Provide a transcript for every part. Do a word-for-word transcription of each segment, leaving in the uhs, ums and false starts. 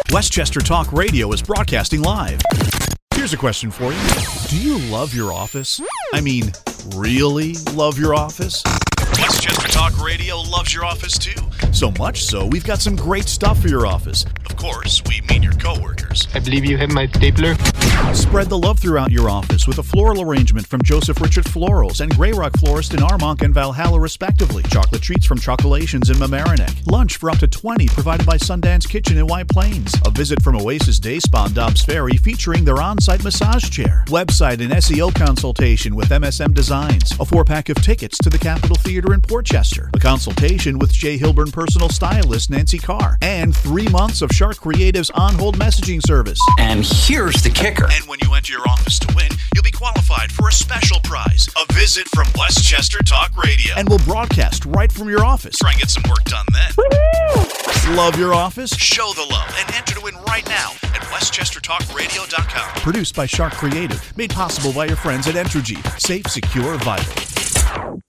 Westchester Talk Radio is broadcasting live. Here's a question for you. Do you love your office? I mean, really love your office? Westchester Talk Radio loves your office too. So much so, we've got some great stuff for your office. Of course, we mean your coworkers. I believe you have my stapler. Spread the love throughout your office with a floral arrangement from Joseph Richard Florals and Grey Rock Florist in Armonk and Valhalla, respectively. Chocolate treats from Chocolations in Mamaroneck. Lunch for up to twenty provided by Sundance Kitchen in White Plains. A visit from Oasis Day Spa in Dobbs Ferry featuring their on-site massage chair. Website and S E O consultation with M S M Designs. A four-pack of tickets to the Capitol Theater in Portchester. A consultation with Jay Hilburn personal stylist Nancy Carr. And three months of Shark Creative's on-hold messaging service. And here's the kicker. And when you enter your office to win, you'll be qualified for a special prize, a visit from Westchester Talk Radio. And we'll broadcast right from your office. Try and get some work done then. Woo-hoo! Love your office? Show the love and enter to win right now at westchester talk radio dot com. Produced by Shark Creative, made possible by your friends at Entergy. Safe, secure, vital.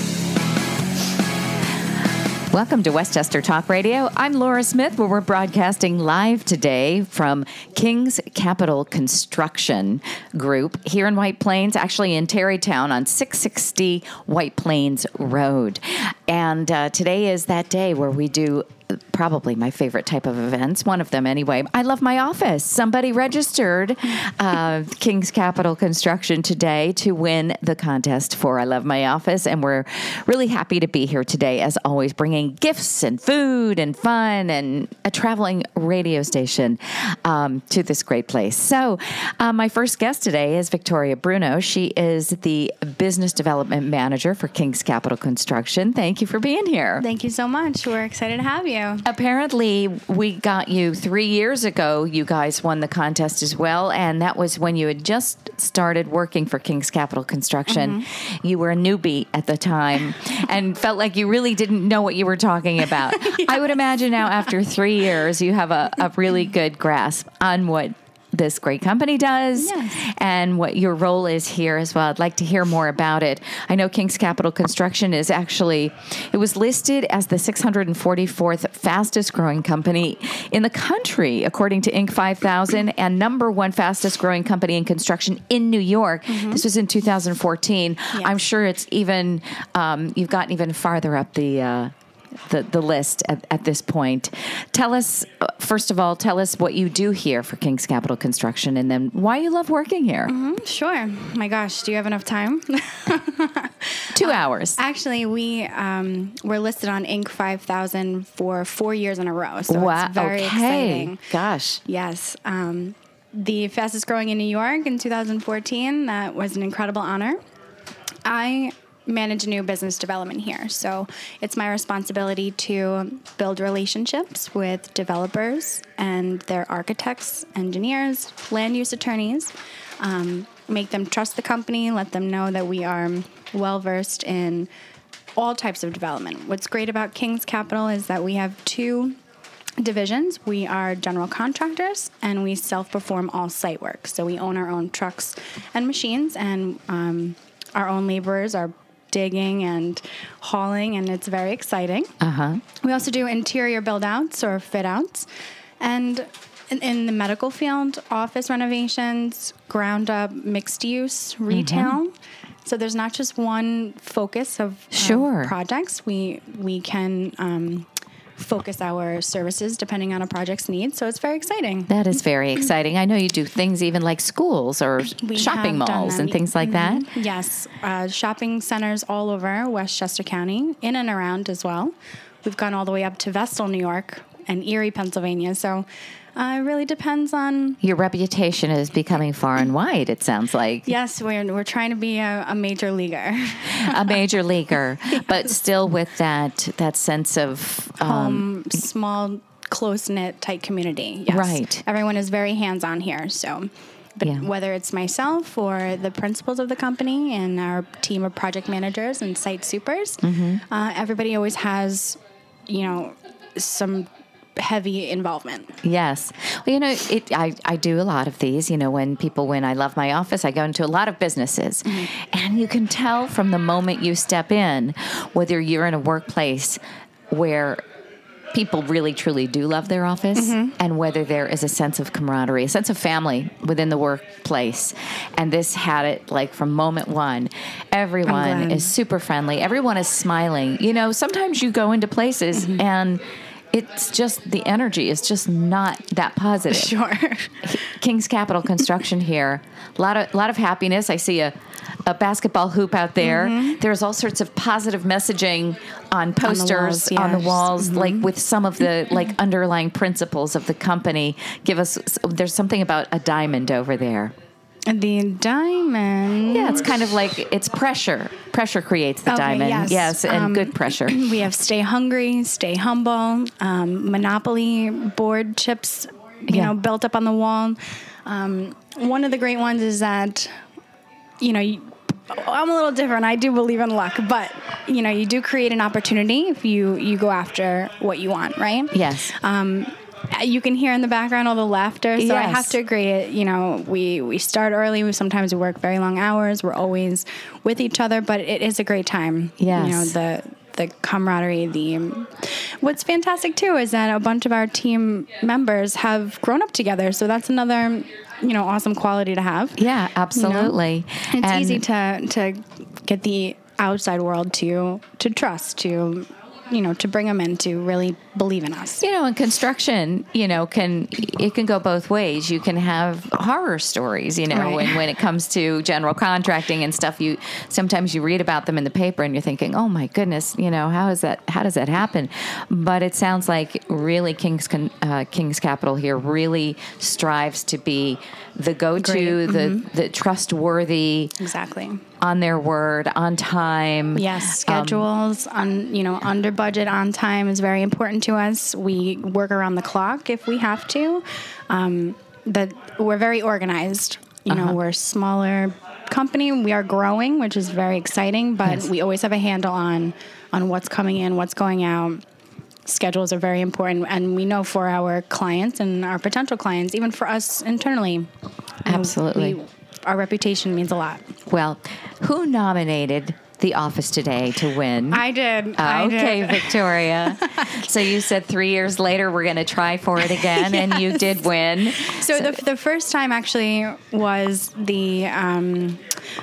Welcome to Westchester Talk Radio. I'm Laura Smith, where we're broadcasting live today from King's Capital Construction Group here in White Plains, actually in Terrytown on six sixty White Plains Road. And uh, today is that day where we do probably my favorite type of events, one of them anyway. I love my office. Somebody registered uh, King's Capital Construction today to win the contest for I Love My Office, and we're really happy to be here today, as always, bringing gifts and food and fun and a traveling radio station um, to this great place. So uh, my first guest today is Victoria Bruno. She is the Business Development Manager for King's Capital Construction. Thank you for being here. Thank you so much. We're excited to have you. Apparently, we got you three years ago. You guys won the contest as well, and that was when you had just started working for King's Capital Construction. Mm-hmm. You were a newbie at the time and felt like you really didn't know what you were talking about. Yes. I would imagine now, after three years, you have a, a really good grasp on what this great company does, yes, and what your role is here as well. I'd like to hear more about it. I know King's Capital Construction is actually, it was listed as the six hundred forty-fourth fastest growing company in the country, according to Inc five thousand, and number one fastest growing company in construction in New York. Mm-hmm. This was in two thousand fourteen. Yes. I'm sure it's even, um, you've gotten even farther up the, uh, the, the list at, at this point. Tell us, first of all, tell us what you do here for King's Capital Construction, and then why you love working here. Mm-hmm, sure. My gosh, do you have enough time? Two uh, hours. Actually, we um, were listed on Inc five thousand for four years in a row, so wow. it's very okay. exciting. Gosh. Yes. Um, the fastest growing in New York in two thousand fourteen. That was an incredible honor. I manage new business development here. So it's my responsibility to build relationships with developers and their architects, engineers, land use attorneys, um, make them trust the company, let them know that we are well-versed in all types of development. What's great about King's Capital is that we have two divisions. We are general contractors, and we self-perform all site work. So we own our own trucks and machines, and um, our own laborers are digging and hauling, and it's very exciting. Uh-huh. We also do interior build-outs or fit-outs. And in, in the medical field, office renovations, ground-up mixed-use, retail. Mm-hmm. So there's not just one focus of sure. um, projects. We, we can Um, focus our services depending on a project's needs. So it's very exciting. That is very exciting. I know you do things even like schools or we shopping malls and things like mm-hmm. that. Yes. Uh, shopping centers all over Westchester County, in and around as well. We've gone all the way up to Vestal, New York, and Erie, Pennsylvania. So uh, it really depends on... Your reputation is becoming far and wide, it sounds like. Yes, we're, we're trying to be a, a major leaguer. A major leaguer, yes. But still with that that sense of... Um, Home, small, close-knit, tight community. Yes. Right. Everyone is very hands-on here, so... But yeah. Whether it's myself or the principals of the company and our team of project managers and site supers, mm-hmm. uh, everybody always has, you know, some heavy involvement. Yes. Well, you know, it, I, I do a lot of these. You know, when people, when I love my office, I go into a lot of businesses. Mm-hmm. And you can tell from the moment you step in, whether you're in a workplace where people really, truly do love their office, mm-hmm. and whether there is a sense of camaraderie, a sense of family within the workplace. And this had it like from moment one. Everyone is super friendly. Everyone is smiling. You know, sometimes you go into places mm-hmm. and it's just the energy is just not that positive. Sure. King's Capital Construction here. A lot of lot of happiness. I see a, a basketball hoop out there. Mm-hmm. There's all sorts of positive messaging on posters on the walls, yes. on the walls mm-hmm. like with some of the like underlying principles of the company. Give us there's something about a diamond over there. The diamond. Yeah, it's kind of like it's pressure. Pressure creates the okay, diamond. Yes, yes and um, good pressure. We have stay hungry, stay humble, um, Monopoly board chips, you yeah. know, built up on the wall. Um, one of the great ones is that, you know, you, I'm a little different. I do believe in luck, but you know, you do create an opportunity if you you go after what you want, right? Yes. Um, You can hear in the background all the laughter, so yes. I have to agree. You know, we, we start early. We sometimes we work very long hours. We're always with each other, but it is a great time. Yes. You know, the the camaraderie. The what's fantastic too is that a bunch of our team members have grown up together. So that's another, you know, awesome quality to have. Yeah, absolutely. You know? It's and easy to to get the outside world to to trust to. you know, to bring them in to really believe in us. You know, in construction, you know, can it can go both ways. You can have horror stories, you know, right. when, when it comes to general contracting and stuff. You sometimes you read about them in the paper and you're thinking, oh my goodness, you know, how is that? How does that happen? But it sounds like really King's uh, King's Capital here really strives to be the go-to, mm-hmm. the the trustworthy, exactly. on their word, on time. Yes, schedules, um, on you know, under budget, on time is very important to us. We work around the clock if we have to. Um, that we're very organized. You uh-huh. know, we're a smaller company. We are growing, which is very exciting, but yes. we always have a handle on on what's coming in, what's going out. Schedules are very important, and we know for our clients and our potential clients, even for us internally. Absolutely. We, our reputation means a lot. Well, who nominated the office today to win? I did. Uh, I okay, did. Victoria. So you said three years later we're going to try for it again, yes. and you did win. So, so the the first time actually was the um,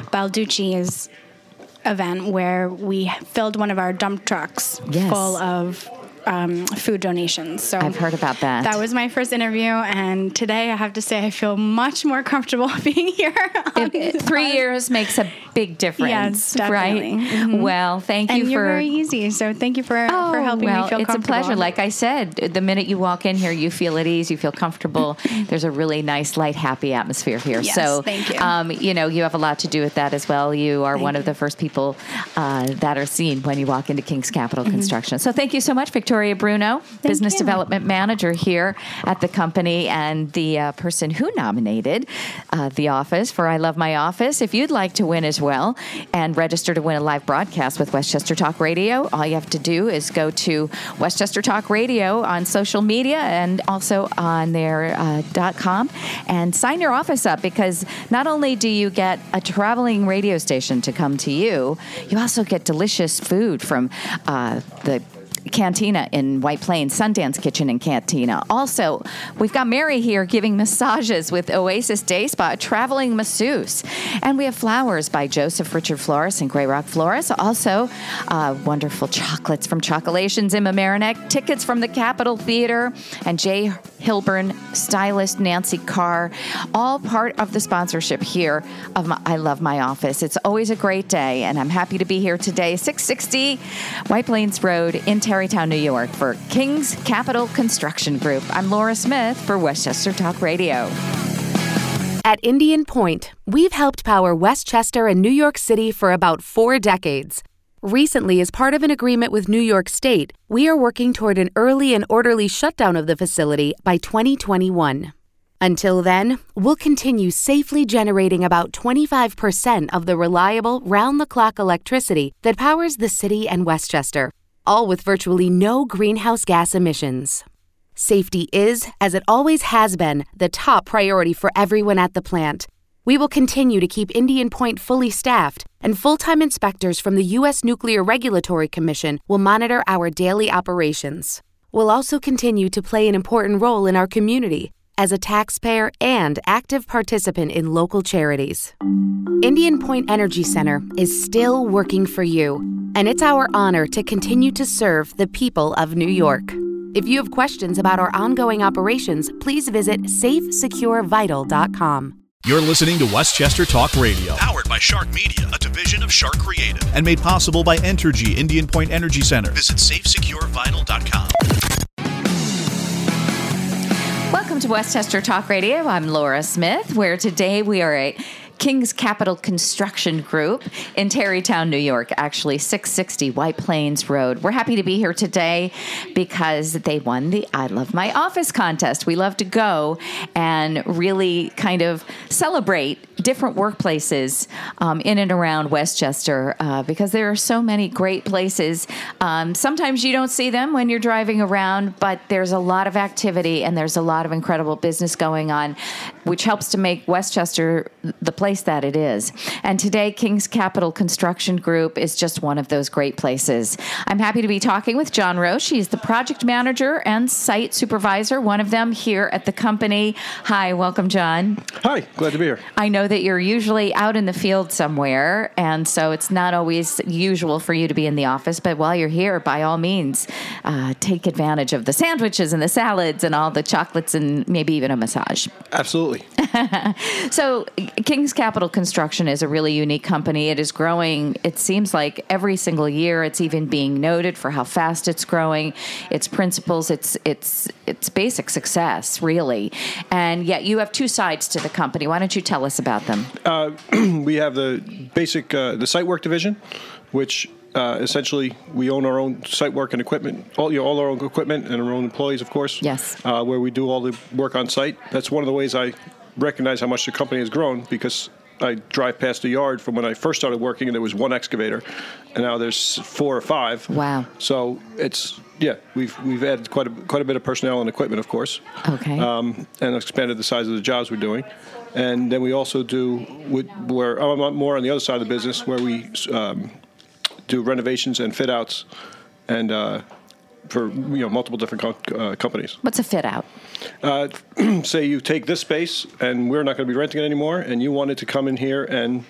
Balducci's event where we filled one of our dump trucks yes. full of Um, food donations. So I've heard about that. That was my first interview, and today I have to say I feel much more comfortable being here. It, it, three years makes a big difference, yes, definitely. Right? Mm-hmm. Well, thank and you you're for very easy. So thank you for oh, for helping well, me feel it's comfortable. It's a pleasure. Like I said, the minute you walk in here, you feel at ease, you feel comfortable. There's a really nice, light, happy atmosphere here. Yes, so thank you. Um, you know, you have a lot to do with that as well. You are thank one you. of the first people uh, that are seen when you walk into King's Capital mm-hmm. Construction. So thank you so much, Victoria Bruno. Thank Business you. Development Manager here at the company and the uh, person who nominated uh, the office for I Love My Office. If you'd like to win as well and register to win a live broadcast with Westchester Talk Radio, all you have to do is go to Westchester Talk Radio on social media and also on their uh, .com and sign your office up, because not only do you get a traveling radio station to come to you, you also get delicious food from uh, the Cantina in White Plains, Sundance Kitchen and Cantina. Also, we've got Mary here giving massages with Oasis Day Spa, a traveling masseuse. And we have flowers by Joseph Richard Florist and Grey Rock Florist. Also, uh, wonderful chocolates from Chocolations in Mamaroneck, tickets from the Capitol Theater, and Jay Hilburn, stylist Nancy Carr, all part of the sponsorship here of my, I Love My Office. It's always a great day, and I'm happy to be here today, six sixty White Plains Road in Tarrytown, New York, for King's Capital Construction Group. I'm Laura Smith for Westchester Talk Radio. At Indian Point, we've helped power Westchester and New York City for about four decades. Recently, as part of an agreement with New York State, we are working toward an early and orderly shutdown of the facility by twenty twenty-one. Until then, we'll continue safely generating about twenty-five percent of the reliable, round-the-clock electricity that powers the city and Westchester, all with virtually no greenhouse gas emissions. Safety is, as it always has been, the top priority for everyone at the plant. We will continue to keep Indian Point fully staffed, and full-time inspectors from the U S Nuclear Regulatory Commission will monitor our daily operations. We'll also continue to play an important role in our community as a taxpayer and active participant in local charities. Indian Point Energy Center is still working for you, and it's our honor to continue to serve the people of New York. If you have questions about our ongoing operations, please visit safe secure vital dot com. You're listening to Westchester Talk Radio, powered by Shark Media, a division of Shark Creative, and made possible by Entergy Indian Point Energy Center. Visit safe secure vital dot com. Welcome to Westchester Talk Radio. I'm Laura Smith, where today we are at King's Capital Construction Group in Tarrytown, New York, actually six sixty White Plains Road. We're happy to be here today because they won the I Love My Office contest. We love to go and really kind of celebrate different workplaces um, in and around Westchester uh, because there are so many great places. Um, sometimes you don't see them when you're driving around, but there's a lot of activity and there's a lot of incredible business going on, which helps to make Westchester the place that it is. And today, King's Capital Construction Group is just one of those great places. I'm happy to be talking with John Roche. He's the project manager and site supervisor, one of them here at the company. Hi, welcome, John. Hi, glad to be here. I know that you're usually out in the field somewhere, and so it's not always usual for you to be in the office, but while you're here, by all means, uh, take advantage of the sandwiches and the salads and all the chocolates and maybe even a massage. Absolutely. So King's Capital Construction is a really unique company. It is growing, it seems like every single year. It's even being noted for how fast it's growing, its principles, its its its basic success, really. And yet you have two sides to the company. Why don't you tell us about them? Uh, we have the basic, uh, the site work division, which uh, essentially we own our own site work and equipment, all, you know, all our own equipment and our own employees, of course. Yes. Uh, where we do all the work on site. That's one of the ways I recognize how much the company has grown, because I drive past the yard from when I first started working and there was one excavator, and now there's four or five. Wow. So it's, yeah, we've we've added quite a, quite a bit of personnel and equipment, of course. Okay. Um, and expanded the size of the jobs we're doing. And then we also do, with, where I'm more on the other side of the business, where we um, do renovations and fit outs and uh, for you know multiple different co- uh, companies. What's a fit out? Uh, say you take this space and we're not going to be renting it anymore, and you wanted to come in here and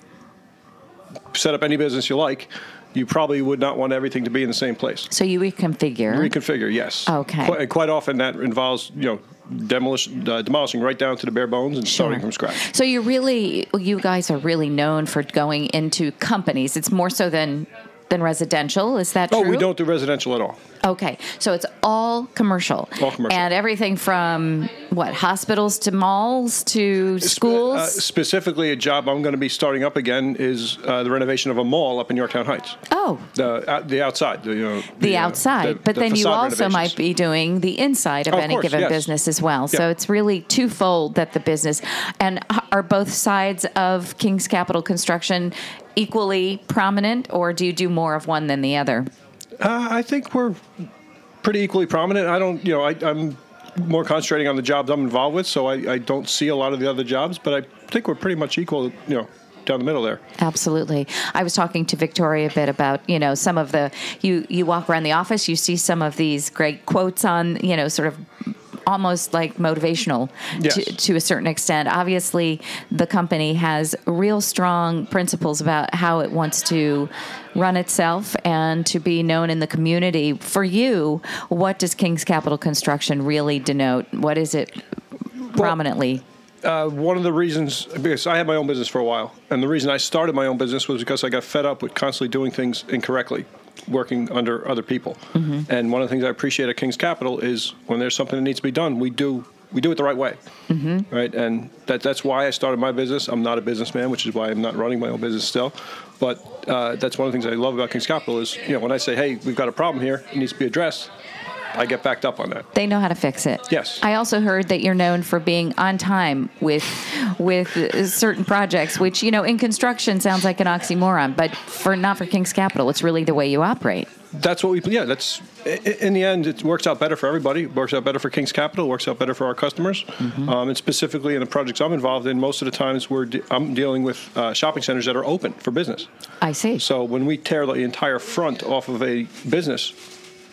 set up any business you like, you probably would not want everything to be in the same place. So you reconfigure. Reconfigure, yes. Okay. Quite, quite often that involves, you know, demolish, uh, demolishing right down to the bare bones and Sure. starting from scratch. So you really, you guys are really known for going into companies. It's more so than than residential. Is that true? Oh, we don't do residential at all. Okay, so it's all commercial. All commercial. And everything from, what, hospitals to malls to schools? Uh, specifically, a job I'm going to be starting up again is uh, the renovation of a mall up in Yorktown Heights. Oh. The uh, the outside. The, you know, The, the outside. Uh, the, but the then you facade also renovations. might be doing the inside of Oh, of any course, given yes. business as well. So Yeah. it's really twofold that the business. And h- are both sides of King's Capital Construction equally prominent, or do you do more of one than the other? Uh, I think we're pretty equally prominent. I don't, you know, I, I'm more concentrating on the jobs I'm involved with, so I, I don't see a lot of the other jobs, but I think we're pretty much equal, you know, down the middle there. Absolutely. I was talking to Victoria a bit about, you know, some of the, you, you walk around the office, you see some of these great quotes on, you know, sort of almost like motivational Yes. to, to a certain extent. Obviously, the company has real strong principles about how it wants to run itself and to be known in the community. For you, what does King's Capital Construction really denote? What is it prominently? Uh, one of the reasons, because I had my own business for a while, and the reason I started my own business was because I got fed up with constantly doing things incorrectly, working under other people. Mm-hmm. And one of the things I appreciate at King's Capital is when there's something that needs to be done, we do we do it the right way, mm-hmm. right? And that that's why I started my business. I'm not a businessman, which is why I'm not running my own business still. But uh, that's one of the things I love about King's Capital is, you know, when I say, hey, we've got a problem here, it needs to be addressed, I get backed up on that. They know how to fix it. Yes. I also heard that you're known for being on time with with certain projects, which, you know, in construction sounds like an oxymoron, but for not for King's Capital, it's really the way you operate. That's what we, yeah, that's, in the end, it works out better for everybody. It works out better for King's Capital. It works out better for our customers. Mm-hmm. Um, and specifically in the projects I'm involved in, most of the times we're de- I'm dealing with uh, shopping centers that are open for business. I see. So when we tear the entire front off of a business that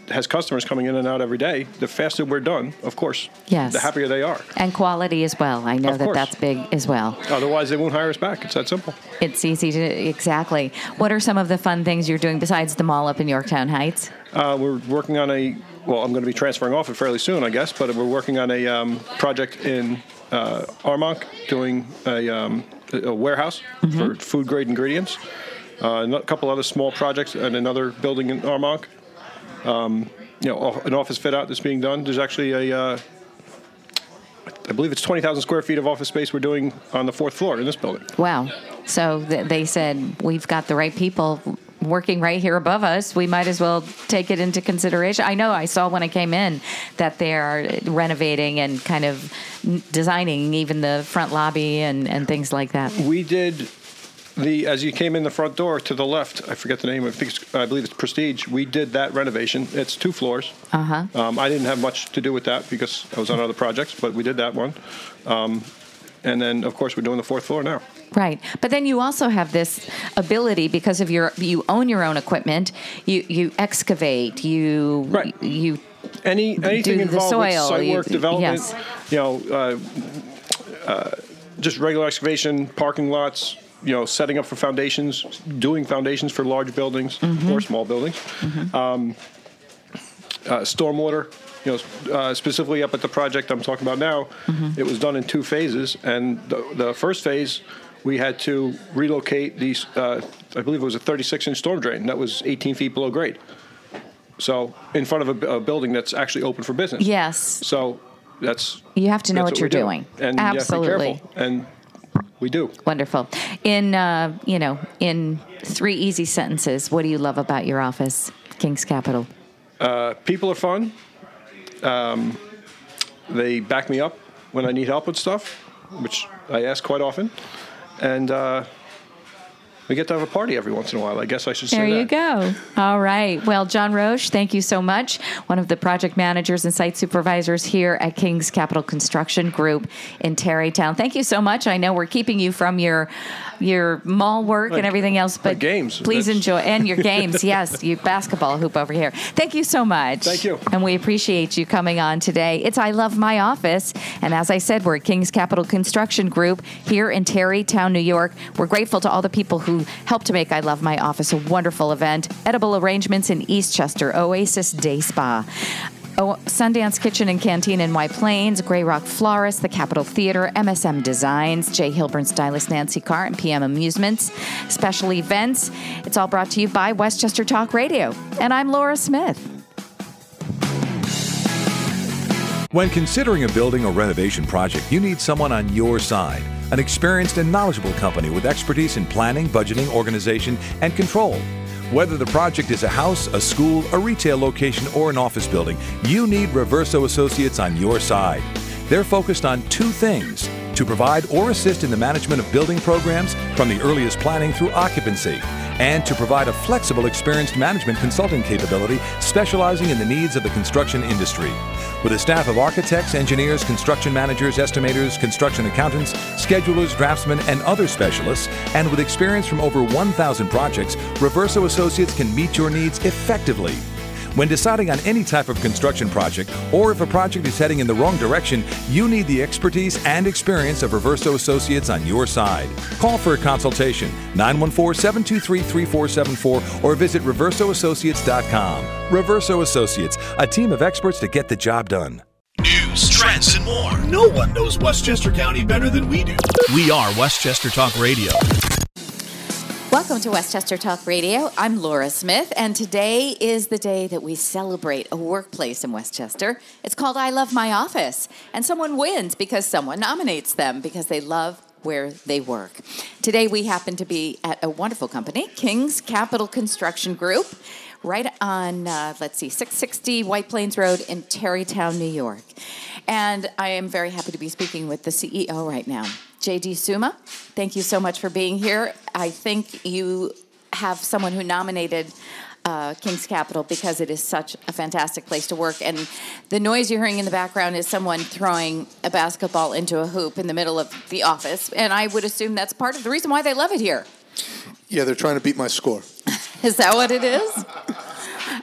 has customers coming in and out every day, the faster we're done, of course, yes. the happier they are. And quality as well. I know Of that course. that's big as well. Otherwise, they won't hire us back. It's that simple. It's easy to, exactly. What are some of the fun things you're doing besides the mall up in Yorktown Heights? Uh, we're working on a, well, I'm going to be transferring off it fairly soon, I guess, but we're working on a um, project in uh, Armonk, doing a, um, a warehouse mm-hmm. for food grade ingredients. Uh, a couple other small projects and another building in Armonk. Um, you know, an office fit out that's being done. There's actually a, uh, I believe it's twenty thousand square feet of office space we're doing on the fourth floor in this building. Wow. So th- they said, we've got the right people working right here above us. We might as well take it into consideration. I know I saw when I came in that they are renovating and kind of designing even the front lobby and, and things like that. We did... The as you came in the front door to the left, I forget the name. I think it's, I believe it's Prestige. We did that renovation. It's two floors. Uh huh. Um, I didn't have much to do with that because I was on other projects, but we did that one. Um, and then, of course, we're doing the fourth floor now. Right, but then you also have this ability because of your you own your own equipment. You you excavate. You right. You any anything do involved the soil, with site work you, development. Yes. You know, uh, uh, just regular excavation, parking lots. You know, setting up for foundations, doing foundations for large buildings mm-hmm. or small buildings. Mm-hmm. Um, uh, stormwater, you know, uh, specifically up at the project I'm talking about now, mm-hmm. it was done in two phases. And the, the first phase, we had to relocate these, uh, I believe it was a thirty-six inch storm drain that was eighteen feet below grade. So in front of a, a building that's actually open for business. Yes. So that's... You have to know what, what you're do. doing. And absolutely. You have to be careful. And we do. Wonderful. In, uh, you know, in three easy sentences, what do you love about your office, King's Capital? Uh, people are fun. Um, they back me up when I need help with stuff, which I ask quite often. And uh, we get to have a party every once in a while. I guess I should say that. There you go. All right. Well, John Roche, thank you so much. One of the project managers and site supervisors here at King's Capital Construction Group in Terrytown. Thank you so much. I know we're keeping you from your your mall work my, and everything else, but games. please That's... enjoy. And your games, yes. You basketball hoop over here. Thank you so much. Thank you. And we appreciate you coming on today. It's I Love My Office. And as I said, we're at King's Capital Construction Group here in Terrytown, New York. We're grateful to all the people who helped to make I Love My Office a wonderful event. Edible arrangements in Eastchester, Oasis Day Spa. Oh, Sundance Kitchen and Canteen in White Plains, Grey Rock Florist, the Capitol Theater, M S M Designs, J. Hilburn Stylist Nancy Carr, and P M Amusements. Special events. It's all brought to you by Westchester Talk Radio. And I'm Laura Smith. When considering a building or renovation project, you need someone on your side. An experienced and knowledgeable company with expertise in planning, budgeting, organization, and control. Whether the project is a house, a school, a retail location, or an office building, you need Reverso Associates on your side. They're focused on two things: to provide or assist in the management of building programs from the earliest planning through occupancy, and to provide a flexible, experienced management consulting capability specializing in the needs of the construction industry. With a staff of architects, engineers, construction managers, estimators, construction accountants, schedulers, draftsmen, and other specialists, and with experience from over one thousand projects, Reverso Associates can meet your needs effectively. When deciding on any type of construction project, or if a project is heading in the wrong direction, you need the expertise and experience of Reverso Associates on your side. Call for a consultation, nine one four, seven two three, three four seven four, or visit reverso associates dot com. Reverso Associates, a team of experts to get the job done. News, trends, and more. No one knows Westchester County better than we do. We are Westchester Talk Radio. Welcome to Westchester Talk Radio. I'm Laura Smith, and today is the day that we celebrate a workplace in Westchester. It's called I Love My Office, and someone wins because someone nominates them because they love where they work. Today we happen to be at a wonderful company, King's Capital Construction Group, right on, uh, let's see, six sixty White Plains Road in Terrytown, New York. And I am very happy to be speaking with the C E O right now. J D Suma, thank you so much for being here. I think you have someone who nominated uh, King's Capital because it is such a fantastic place to work. And the noise you're hearing in the background is someone throwing a basketball into a hoop in the middle of the office. And I would assume that's part of the reason why they love it here. Yeah, they're trying to beat my score. Is that what it is?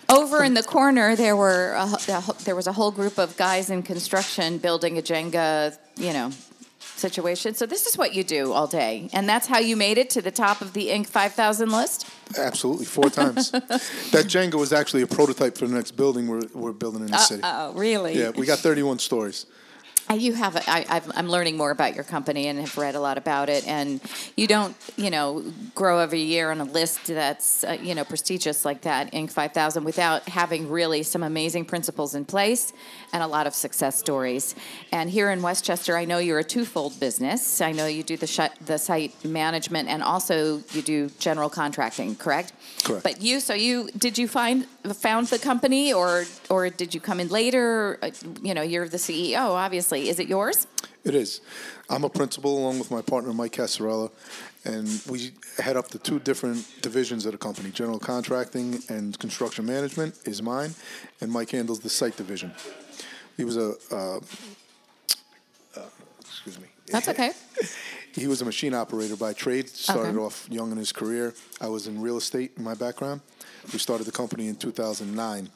Over in the corner, there were a, a, there was a whole group of guys in construction building a Jenga, you know, situation. So this is what you do all day, and that's how you made it to the top of the Inc five thousand list? Absolutely, four times. That Jenga was actually a prototype for the next building we're, we're building in the uh, city. Oh, really? Yeah, we got thirty-one stories. You have. A, I, I've, I'm learning more about your company and have read a lot about it. And you don't, you know, grow every year on a list that's, uh, you know, prestigious like that, Inc five thousand, without having really some amazing principles in place and a lot of success stories. And here in Westchester, I know you're a twofold business. I know you do the sh- the site management and also you do general contracting. Correct? Correct. But you, so you did you find found the company or or did you come in later? Uh, you know, you're the C E O, obviously. Is it yours? It is. I'm a principal along with my partner, Mike Casarella, and we head up the two different divisions of the company. General contracting and construction management is mine, and Mike handles the site division. He was a, uh, uh, excuse me. That's okay. He was a machine operator by trade, started Okay. off young in his career. I was in real estate in my background. We started the company in two thousand nine,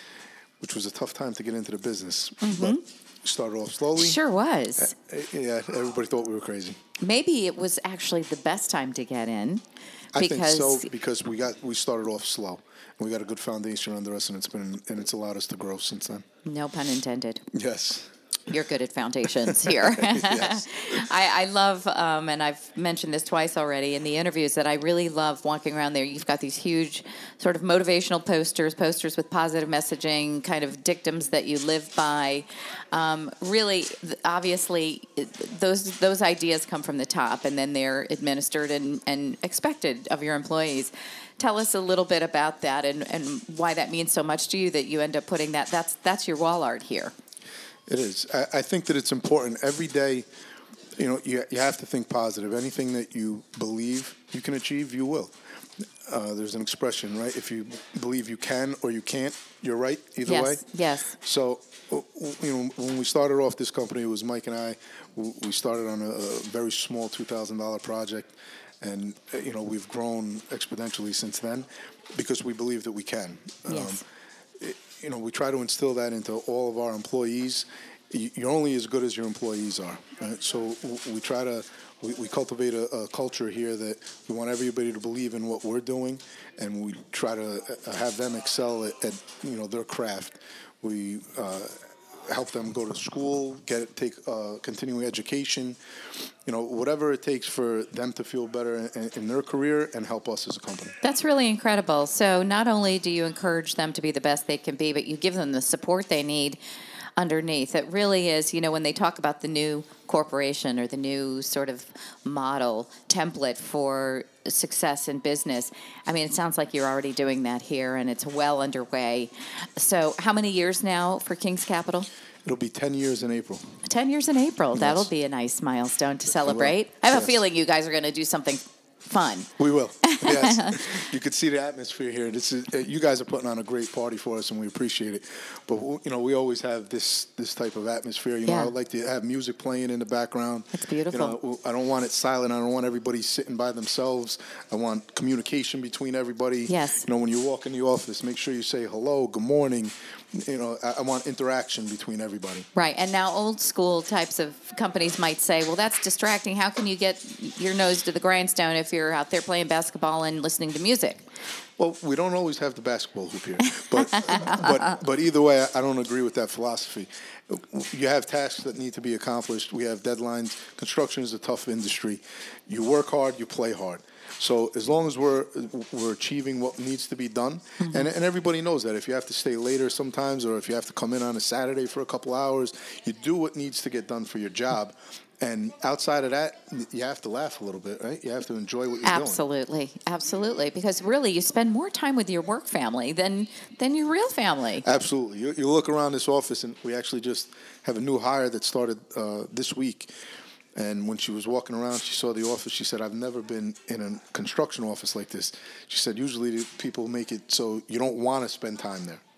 which was a tough time to get into the business. Mm-hmm. But we started off slowly. Sure was. Uh, Yeah, everybody thought we were crazy. Maybe it was actually the best time to get in. I Because think so because we got we started off slow. And we got a good foundation under us, and it's been and it's allowed us to grow since then. No pun intended. Yes. You're good at foundations here. Yes. I, I love, um, and I've mentioned this twice already in the interviews, that I really love walking around there. You've got these huge sort of motivational posters, posters with positive messaging, kind of dictums that you live by. Um, really, th- obviously, those those ideas come from the top, and then they're administered and, and expected of your employees. Tell us a little bit about that and, and why that means so much to you that you end up putting that. That's that's your wall art here. It is. I, I think that it's important every day. You know, you you have to think positive. Anything that you believe you can achieve, you will. Uh, there's an expression, right? If you believe you can or you can't, you're right either Yes, way. yes. So, you know, when we started off this company, it was Mike and I. We started on a, a very small two thousand dollars project, and you know we've grown exponentially since then because we believe that we can. Yes. Um, You know, we try to instill that into all of our employees. You're only as good as your employees are. Right? So we try to, we, we cultivate a, a culture here that we want everybody to believe in what we're doing, and we try to have them excel at, at you know, their craft. We uh, help them go to school, get take uh, continuing education, you know, whatever it takes for them to feel better in, in their career and help us as a company. That's really incredible. So not only do you encourage them to be the best they can be, but you give them the support they need underneath. It really is, you know, when they talk about the new corporation or the new sort of model template for success in business, I mean, it sounds like you're already doing that here and it's well underway. So how many years now for King's Capital? It'll be ten years in April. ten years in April. Yes. That'll be a nice milestone to celebrate. I have Yes. a feeling you guys are going to do something fun. We will. Yes. You could see the atmosphere here. This is uh, you guys are putting on a great party for us, and we appreciate it. But you know, we always have this this type of atmosphere. You know, Yeah. I would like to have music playing in the background. That's beautiful. You know, I don't want it silent. I don't want everybody sitting by themselves. I want communication between everybody. Yes. You know, when you walk in the office, make sure you say hello, good morning. You know, I, I want interaction between everybody. Right. And now old school types of companies might say, well, that's distracting. How can you get your nose to the grindstone if you're out there playing basketball and listening to music? Well, we don't always have the basketball hoop here, but but but either way, I don't agree with that philosophy. You have tasks that need to be accomplished. We have deadlines. Construction is a tough industry. You work hard, you play hard. So as long as we're we're achieving what needs to be done, mm-hmm. and and everybody knows that if you have to stay later sometimes, or if you have to come in on a Saturday for a couple hours, you do what needs to get done for your job. And outside of that, you have to laugh a little bit, right? You have to enjoy what you're absolutely. doing. Absolutely, absolutely. Because really, you spend more time with your work family than than your real family. Absolutely. You, you look around this office, and we actually just have a new hire that started uh, this week. And when she was walking around, she saw the office. She said, I've never been in a construction office like this. She said, usually people make it so you don't want to spend time there.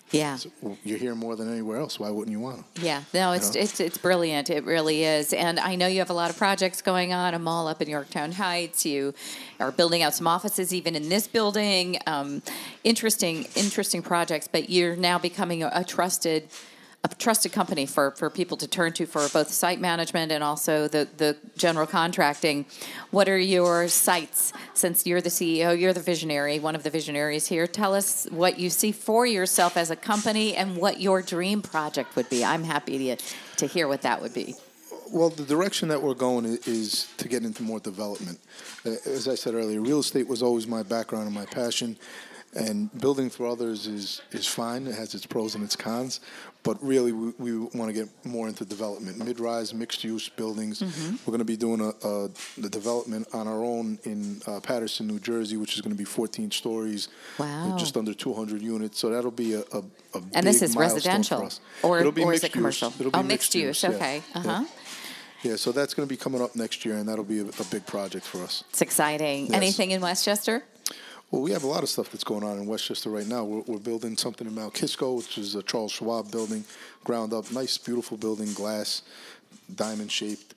Yeah. So you're here more than anywhere else. Why wouldn't you want to? Yeah. No, it's, You know? it's it's brilliant. It really is. And I know you have a lot of projects going on, a mall up in Yorktown Heights. You are building out some offices even in this building. Um, interesting, interesting projects. But you're now becoming a, a trusted a trusted company for, for people to turn to for both site management and also the, the general contracting. What are your sites? Since you're the C E O, you're the visionary, one of the visionaries here. Tell us what you see for yourself as a company and what your dream project would be. I'm happy to, to hear what that would be. Well, the direction that we're going is, is to get into more development. Uh, as I said earlier, real estate was always my background and my passion. And building for others is, is fine. It has its pros and its cons. But really, we, we want to get more into development. Mid-rise, mixed-use buildings. Mm-hmm. We're going to be doing a, a the development on our own in uh, Paterson, New Jersey, which is going to be fourteen stories. Wow. Just under two hundred units. So that'll be a, a, a big And this is milestone residential? for us. Or, It'll be or is mixed it commercial? Use. It'll be oh, mixed use. use. Okay. Yeah. Uh-huh. Yeah. yeah, so that's going to be coming up next year, and that'll be a, a big project for us. It's exciting. Yes. Anything in Westchester? Well, we have a lot of stuff that's going on in Westchester right now. We're, we're building something in Mount Kisco, which is a Charles Schwab building, ground up, nice, beautiful building, glass, diamond shaped.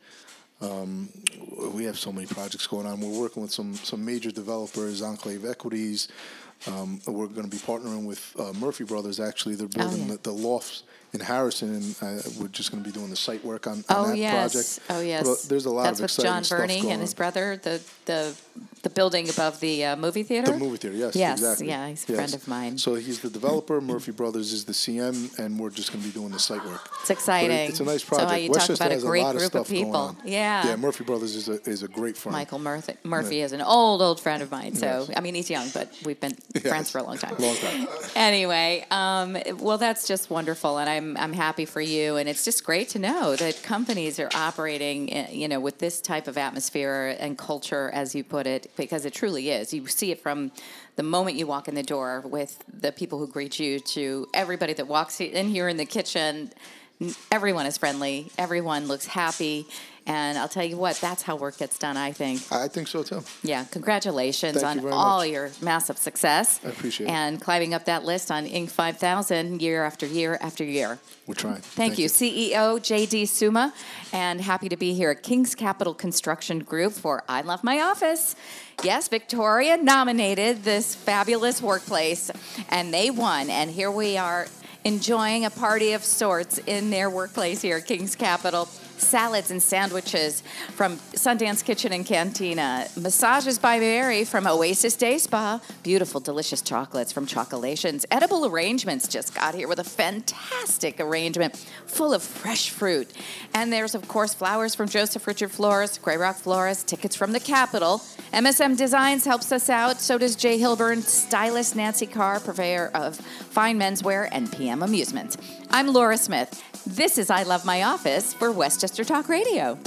Um, we have so many projects going on. We're working with some some major developers, Enclave Equities. Um, we're going to be partnering with uh, Murphy Brothers. Actually, they're building oh, yeah. the, the lofts in Harrison, and uh, we're just going to be doing the site work on, on oh, that yes. project. Oh yes, but, uh, there's a lot That's of exciting That's stuff with John Verney going and his on. brother. The the the building above the uh, movie theater. The movie theater, yes, yes, exactly. yeah, he's a yes. friend of mine. So he's the developer. Murphy Brothers is the C M, and we're just going to be doing the site work. It's exciting. It, it's a nice project. So how you Westchester talk about has a great a lot group of, of people. Yeah. Yeah. Yeah, Murphy Brothers is a is a great firm. Michael Murphy, Murphy yeah. is an old old friend of mine. So yes. I mean, he's young, but we've been yes. friends for a long time. Long time. Anyway, um, well, that's just wonderful, and I'm I'm happy for you. And it's just great to know that companies are operating, you know, with this type of atmosphere and culture, as you put it, because it truly is. You see it from the moment you walk in the door with the people who greet you to everybody that walks in here in the kitchen. Everyone is friendly. Everyone looks happy. And I'll tell you what, that's how work gets done, I think. I think so, too. Yeah, congratulations Thank on you all much. your massive success. I appreciate and it. And climbing up that list on Inc five thousand year after year after year. We're trying. Thank, Thank you. you. C E O J D Suma, and happy to be here at King's Capital Construction Group for I Love My Office. Yes, Victoria nominated this fabulous workplace, and they won. And here we are enjoying a party of sorts in their workplace here at King's Capital. Salads and sandwiches from Sundance Kitchen and Cantina. Massages by Mary from Oasis Day Spa. Beautiful, delicious chocolates from Chocolations. Edible arrangements just got here with a fantastic arrangement full of fresh fruit. And there's, of course, flowers from Joseph Richard Florist, Grey Rock Florist, tickets from the Capitol. M S M Designs helps us out. So does Jay Hilburn, stylist Nancy Carr, purveyor of fine menswear, and P M Amusement. I'm Laura Smith. This is I Love My Office for Westchester Talk Radio.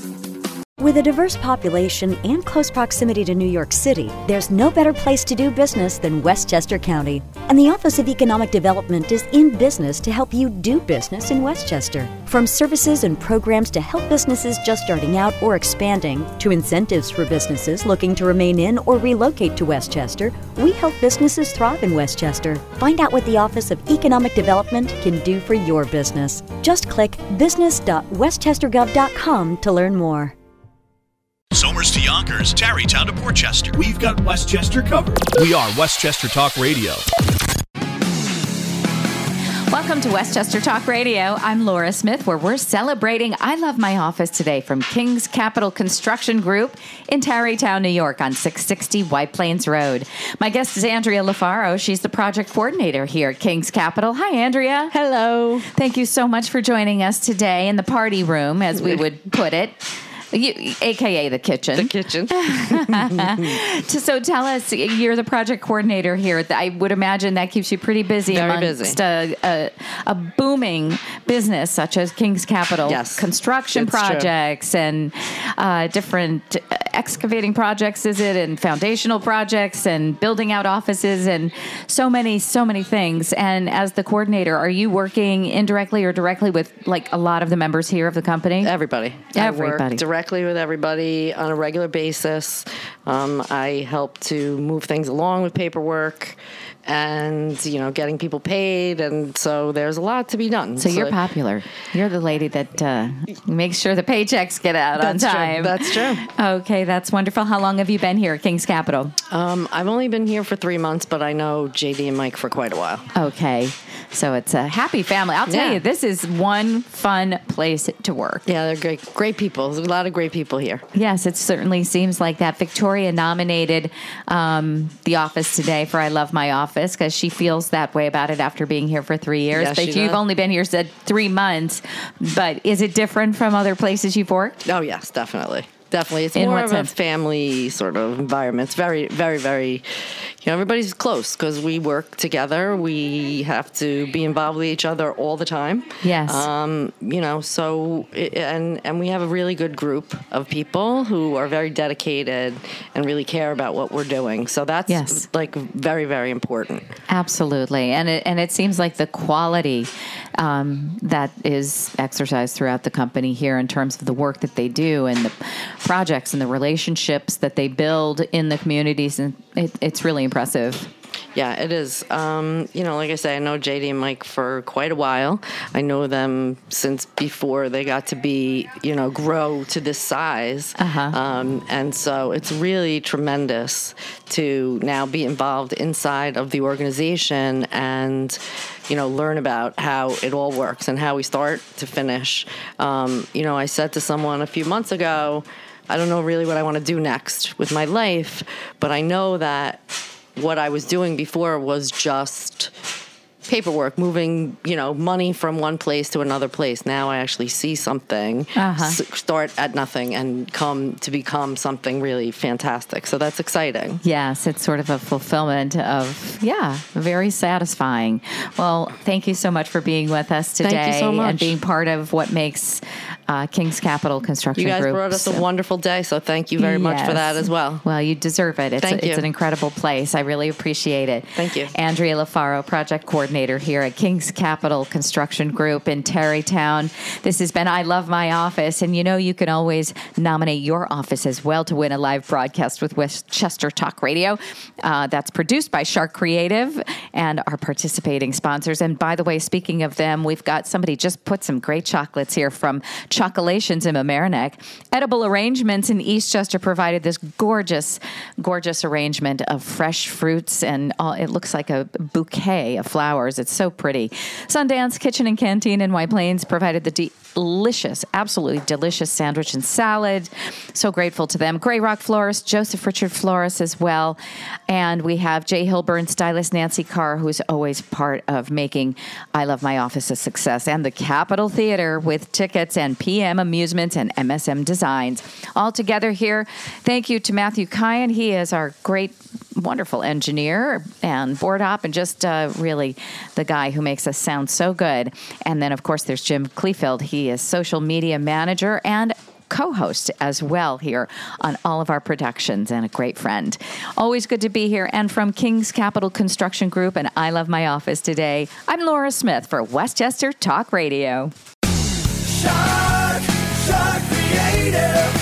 With a diverse population and close proximity to New York City, there's no better place to do business than Westchester County. And the Office of Economic Development is in business to help you do business in Westchester. From services and programs to help businesses just starting out or expanding, to incentives for businesses looking to remain in or relocate to Westchester, we help businesses thrive in Westchester. Find out what the Office of Economic Development can do for your business. Just click business dot westchester gov dot com to learn more. Somers to Yonkers, Tarrytown to Portchester. We've got Westchester covered. We are Westchester Talk Radio. Welcome to Westchester Talk Radio. I'm Laura Smith, where we're celebrating I Love My Office today from King's Capital Construction Group in Tarrytown, New York on six sixty White Plains Road. My guest is Andrea LaFaro. She's the project coordinator here at King's Capital. Hi, Andrea. Hello. Thank you so much for joining us today in the party room, as we would put it. You, A K A the kitchen. The kitchen. So tell us, you're the project coordinator here. I would imagine that keeps you pretty busy Very amongst busy. A, a, a booming business such as King's Capital. Yes, construction it's projects true. and uh, different excavating projects, is it, and foundational projects and building out offices and so many, so many things. And as the coordinator, are you working indirectly or directly with like a lot of the members here of the company? Everybody. Everybody. I work directly with everybody on a regular basis. Um, I help to move things along with paperwork, and, you know, getting people paid. And so there's a lot to be done. So, so you're popular. You're the lady that uh, makes sure the paychecks get out on time. True. That's true. Okay, that's wonderful. How long have you been here at King's Capital? Um, I've only been here for three months, but I know J D and Mike for quite a while. Okay. So it's a happy family. I'll tell Yeah. you, this is one fun place to work. Yeah, they're great, great people. There's a lot of great people here. Yes, it certainly seems like that. Victoria nominated um, The Office today for I Love My Office because she feels that way about it after being here for three years. Yes, but she you've does. only been here said three months. But is it different from other places you've worked? Oh, yes, definitely. Definitely. It's In more what of sense? a family sort of environment. It's very, very, very, you know, everybody's close because we work together. We have to be involved with each other all the time. Yes. Um, you know, so, it, and, and we have a really good group of people who are very dedicated and really care about what we're doing. So that's Yes. like very, very important. Absolutely. And it, and it seems like the quality um, that is exercised throughout the company here in terms of the work that they do and the projects and the relationships that they build in the communities. And it, it's really impressive. Yeah, it is. Um, you know, like I say, I know J D and Mike for quite a while. I know them since before they got to be, you know, grow to this size. Uh-huh. Um, and so it's really tremendous to now be involved inside of the organization and, you know, learn about how it all works and how we start to finish. Um, you know, I said to someone a few months ago, I don't know really what I want to do next with my life, but I know that what I was doing before was just paperwork, moving, you know, money from one place to another place. Now I actually see something Uh-huh. s- start at nothing and come to become something really fantastic. So that's exciting. Yes, it's sort of a fulfillment of, yeah, very satisfying. Well, thank you so much for being with us today Thank you so much. and being part of what makes uh, King's Capital Construction You guys Group. brought us a so- wonderful day, so thank you very much for Yes. that as well. Well, you deserve it. It's, Thank a, it's you. an incredible place. I really appreciate it. Thank you. Andrea LaFaro, project coordinator here at King's Capital Construction Group in Tarrytown. This has been I Love My Office. And you know, you can always nominate your office as well to win a live broadcast with Westchester Talk Radio. Uh, that's produced by Shark Creative and our participating sponsors. And by the way, speaking of them, we've got somebody just put some great chocolates here from Chocolations in Mamaroneck. Edible Arrangements in Eastchester provided this gorgeous, gorgeous arrangement of fresh fruits, and all, it looks like a bouquet of flowers. It's so pretty. Sundance Kitchen and Canteen in White Plains provided the delicious, absolutely delicious sandwich and salad. So grateful to them. Grey Rock Florist, Joseph Richard Flores as well. And we have Jay Hilburn, stylist Nancy Carr, who's always part of making I Love My Office a success. And the Capitol Theater with tickets and P M Amusements and M S M Designs. All together here. Thank you to Matthew Kyan. He is our great, wonderful engineer and board op and just uh, really the guy who makes us sound so good. And then, of course, there's Jim Kleefeld. He is social media manager and co-host as well here on all of our productions and a great friend. Always good to be here. And from King's Capital Construction Group and I Love My Office today, I'm Laura Smith for Westchester Talk Radio. Shark, Shark Creative.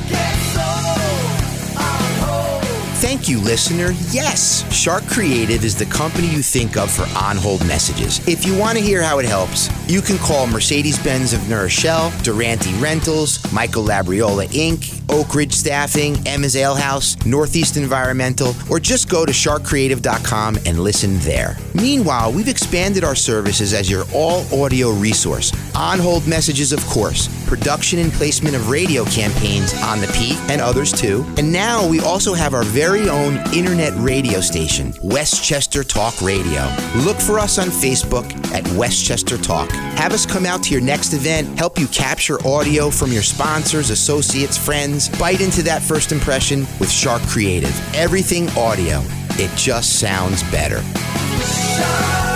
Thank you, listener. Yes, Shark Creative is the company you think of for on-hold messages. If you want to hear how it helps, you can call Mercedes-Benz of New Rochelle, Durante Rentals, Michael Labriola Incorporated, Oak Ridge Staffing, Emma's Ale House, Northeast Environmental, or just go to shark creative dot com and listen there. Meanwhile, we've expanded our services as your all-audio resource. On-hold messages, of course, production and placement of radio campaigns on the Peak and others too. And now we also have our very own internet radio station, Westchester Talk Radio. Look for us on Facebook at Westchester Talk. Have us come out to your next event, help you capture audio from your sponsors, associates, friends. Bite into that first impression with Shark Creative. Everything audio. It just sounds better. Shark.